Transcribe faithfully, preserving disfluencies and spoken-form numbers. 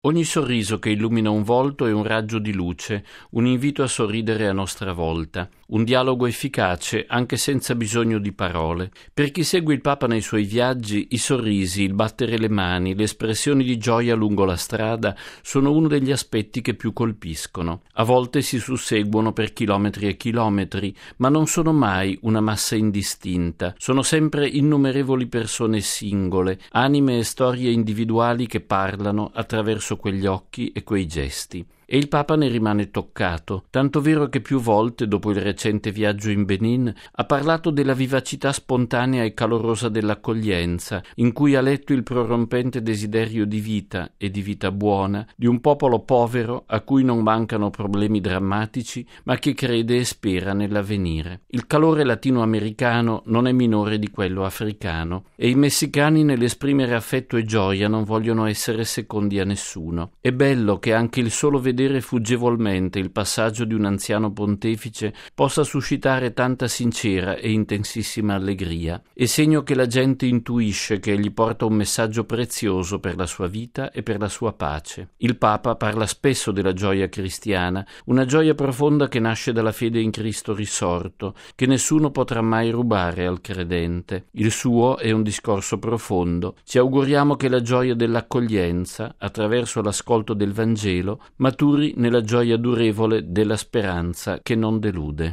Ogni sorriso che illumina un volto è un raggio di luce, un invito a sorridere a nostra volta, un dialogo efficace anche senza bisogno di parole. Per chi segue il Papa nei suoi viaggi, i sorrisi, il battere le mani, le espressioni di gioia lungo la strada sono uno degli aspetti che più colpiscono. A volte si susseguono per chilometri e chilometri, ma non sono mai una massa indistinta. Sono sempre innumerevoli persone singole, anime e storie individuali che parlano attraverso quegli occhi e quei gesti. E il Papa ne rimane toccato, tanto vero che più volte, dopo il recente viaggio in Benin, ha parlato della vivacità spontanea e calorosa dell'accoglienza, in cui ha letto il prorompente desiderio di vita e di vita buona, di un popolo povero a cui non mancano problemi drammatici, ma che crede e spera nell'avvenire. Il calore latinoamericano non è minore di quello africano, e i messicani nell'esprimere affetto e gioia non vogliono essere secondi a nessuno. È bello che anche il solo vedere vedere fuggevolmente il passaggio di un anziano pontefice possa suscitare tanta sincera e intensissima allegria, è segno che la gente intuisce che egli porta un messaggio prezioso per la sua vita e per la sua pace. Il Papa parla spesso della gioia cristiana, una gioia profonda che nasce dalla fede in Cristo risorto, che nessuno potrà mai rubare al credente. Il suo è un discorso profondo. Ci auguriamo che la gioia dell'accoglienza, attraverso l'ascolto del Vangelo, maturi nella gioia durevole della speranza che non delude.